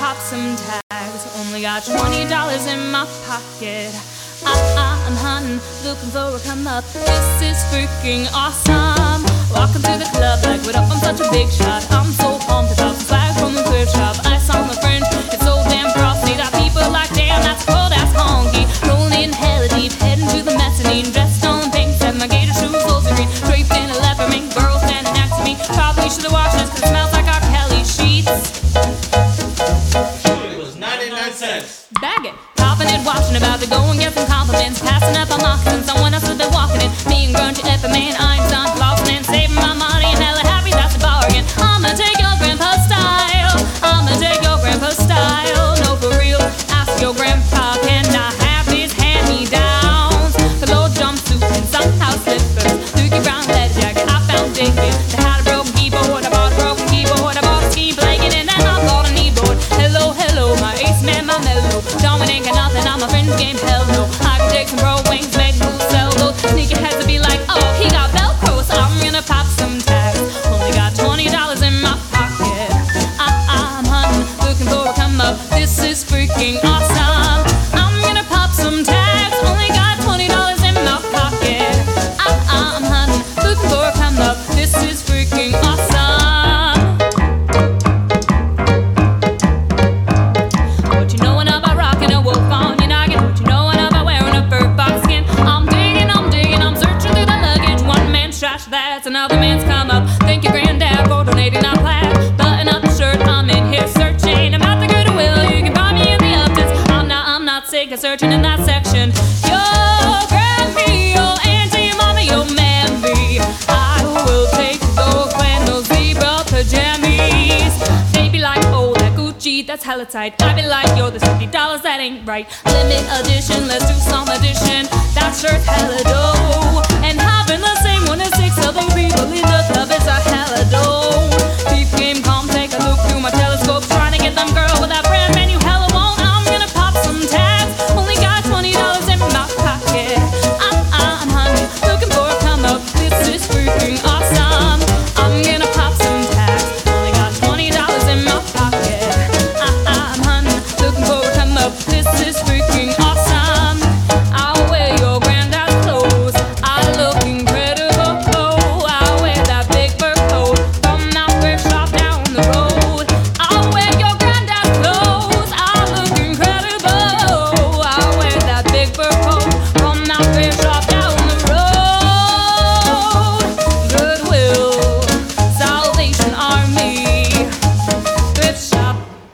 pop some tags. Only got $20 in my pocket. I'm hunting, looking for a come up. This is freaking awesome. Walking through the club like, what up, I'm such a big shot. I'm so pumped about some swag from the thrift shop. Ice on the fringe, it's so damn frosty that people like, damn, that's cold ass honky. Rolling in hella deep, heading to the mezzanine. Dressed on pink, set my gator shoes, rosy green. Draped in a leopard mink, girl standing next to me. Probably should've washed this, cause it smells like R. Kelly sheets. It was 99 cents. Bag it, popping it, watching about to go and get some compliments. Passing up on moccasins, someone else has been walking in. Me and grungy Epic Man, Einstein, flossing and saving my money and hella happy, that's a bargain. I'ma take your grandpa's style. I'ma take your grandpa's style. No, for real, ask your grandpa, can I have his hand-me-downs? The low jumpsuit and some house slippers, Dookie Brown leather jacket, I found Dickie. They had a broken keyboard, I bought a broken keyboard. I bought a ski blanket and then I bought a kneeboard. Hello, hello, my ace man, my mellow. Dominic and nothing on my friend's game, hell no. I can take some bro wings, make moves, sell those. Sneaker heads to be like, oh, he got Velcro, so I'm gonna pop some tags. Only got $20 in my pocket. I'm hunting, looking for a come up. This is freaking awesome. I'm gonna pop some tags. Only got $20 in my pocket. I'm hunting, looking for a come up. This is freaking awesome. What you knowin' about rockin' a wolf on your noggin? What you knowin' about wearing a fur fox skin? I'm digging, I'm searching through the luggage. One man's trash, that's another man's come up. Thank your granddad for donating our plaid. Button up the shirt, I'm in here searching. I'm not the Goodwill, you can buy me in the Uptons. I'm not sick of searching in that section. Yo, Grammy, yo, auntie, mommy, yo, mammy, I will take those flannel zebra pajamas. They be like, oh, that Gucci, that's hella tight. I be like, yo, this $50, that ain't right. Limit edition, let's do some addition. That shirt's hella dope. And having the same one as 6 other people in the club is a hella dope. Deep game, come take